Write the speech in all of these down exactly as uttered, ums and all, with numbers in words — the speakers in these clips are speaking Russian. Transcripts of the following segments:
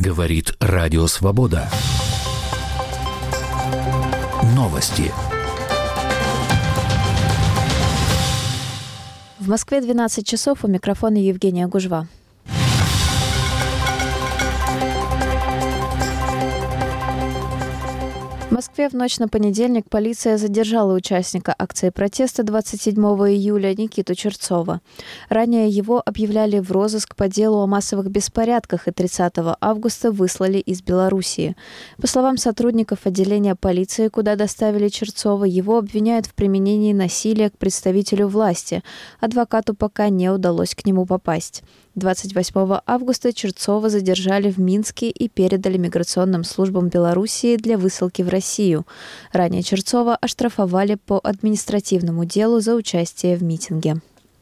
Говорит Радио Свобода. Новости. В Москве двенадцать часов, у микрофона Евгения Гужва. В Москве в ночь на понедельник полиция задержала участника акции протеста двадцать седьмого июля Никиту Черцова. Ранее его объявляли в розыск по делу о массовых беспорядках и тридцатого августа выслали из Белоруссии. По словам сотрудников отделения полиции, куда доставили Черцова, его обвиняют в применении насилия к представителю власти. Адвокату пока не удалось к нему попасть. двадцать восьмого августа Черцова задержали в Минске и передали миграционным службам Белоруссии для высылки в Россию. Ранее Черцова оштрафовали по административному делу за участие в митинге.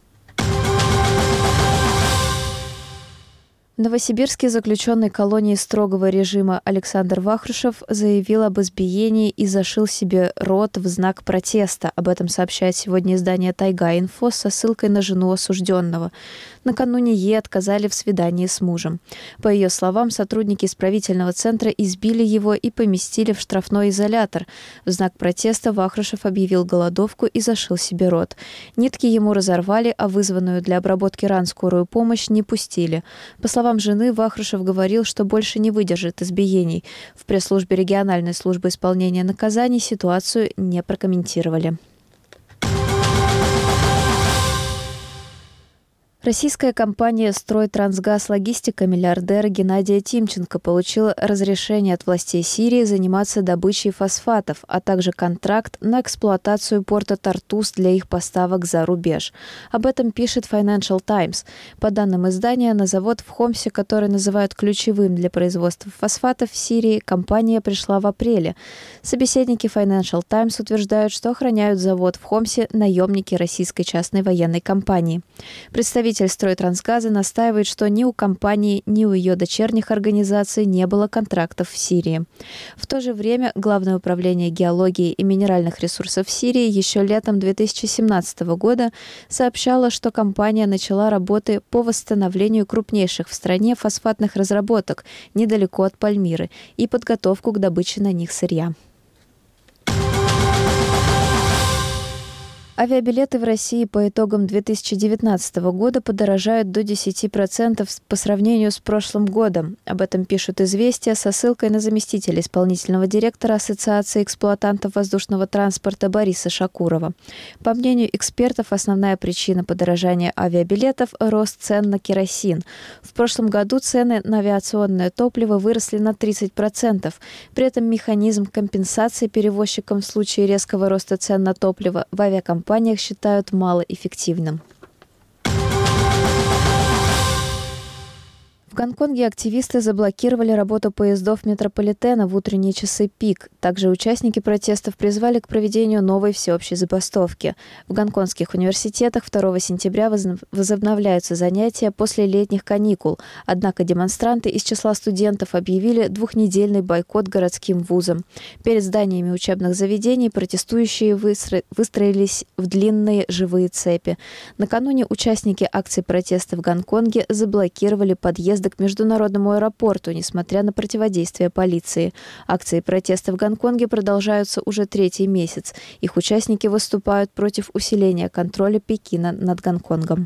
В Новосибирске заключенный колонии строгого режима Александр Вахрушев заявил об избиении и зашил себе рот в знак протеста. Об этом сообщает сегодня издание «Тайга-Инфо» со ссылкой на жену осужденного. Накануне ей отказали в свидании с мужем. По ее словам, сотрудники исправительного центра избили его и поместили в штрафной изолятор. В знак протеста Вахрушев объявил голодовку и зашил себе рот. Нитки ему разорвали, а вызванную для обработки ран скорую помощь не пустили. По словам жены, Вахрушев говорил, что больше не выдержит избиений. В пресс-службе региональной службы исполнения наказаний ситуацию не прокомментировали. Российская компания «Стройтрансгаз Логистика» миллиардера Геннадия Тимченко получила разрешение от властей Сирии заниматься добычей фосфатов, а также контракт на эксплуатацию порта Тартус для их поставок за рубеж. Об этом пишет Financial Times. По данным издания, на завод в Хомсе, который называют ключевым для производства фосфатов в Сирии, компания пришла в апреле. Собеседники Financial Times утверждают, что охраняют завод в Хомсе наемники российской частной военной компании. Представитель Представитель «Стройтрансгаза» настаивает, что ни у компании, ни у ее дочерних организаций не было контрактов в Сирии. В то же время Главное управление геологии и минеральных ресурсов Сирии еще летом две тысячи семнадцатого года сообщало, что компания начала работы по восстановлению крупнейших в стране фосфатных разработок недалеко от Пальмиры и подготовку к добыче на них сырья. Авиабилеты в России по итогам две тысячи девятнадцатого года подорожают до десяти процентов по сравнению с прошлым годом. Об этом пишут «Известия» со ссылкой на заместителя исполнительного директора Ассоциации эксплуатантов воздушного транспорта Бориса Шакурова. По мнению экспертов, основная причина подорожания авиабилетов – рост цен на керосин. В прошлом году цены на авиационное топливо выросли на тридцать процентов. При этом механизм компенсации перевозчикам в случае резкого роста цен на топливо в авиакомпаниях компаниях считают малоэффективным. В Гонконге активисты заблокировали работу поездов метрополитена в утренние часы пик. Также участники протестов призвали к проведению новой всеобщей забастовки. В гонконгских университетах второго сентября возобновляются занятия после летних каникул. Однако демонстранты из числа студентов объявили двухнедельный бойкот городским вузам. Перед зданиями учебных заведений протестующие выстро... выстроились в длинные живые цепи. Накануне участники акций протеста в Гонконге заблокировали подъезд к международному аэропорту, несмотря на противодействие полиции. Акции протеста в Гонконге продолжаются уже третий месяц. Их участники выступают против усиления контроля Пекина над Гонконгом.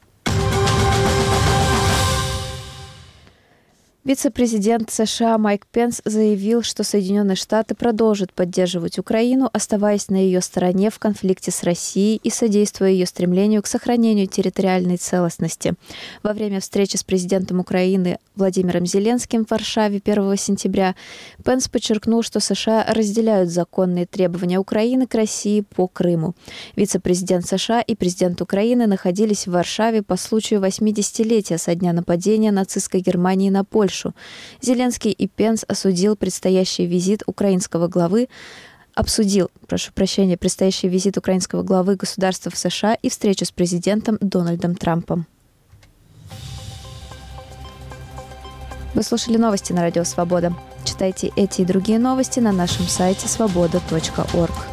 Вице-президент США Майк Пенс заявил, что Соединенные Штаты продолжат поддерживать Украину, оставаясь на ее стороне в конфликте с Россией и содействуя ее стремлению к сохранению территориальной целостности. Во время встречи с президентом Украины Владимиром Зеленским в Варшаве первого сентября Пенс подчеркнул, что США разделяют законные требования Украины к России по Крыму. Вице-президент США и президент Украины находились в Варшаве по случаю восьмидесятилетия со дня нападения нацистской Германии на Польшу. Зеленский и Пенс осудил предстоящий визит украинского главы, обсудил, прошу прощения, предстоящий визит украинского главы государства в США и встречу с президентом Дональдом Трампом. Вы слушали новости на Радио Свобода. Читайте эти и другие новости на нашем сайте свобода точка орг.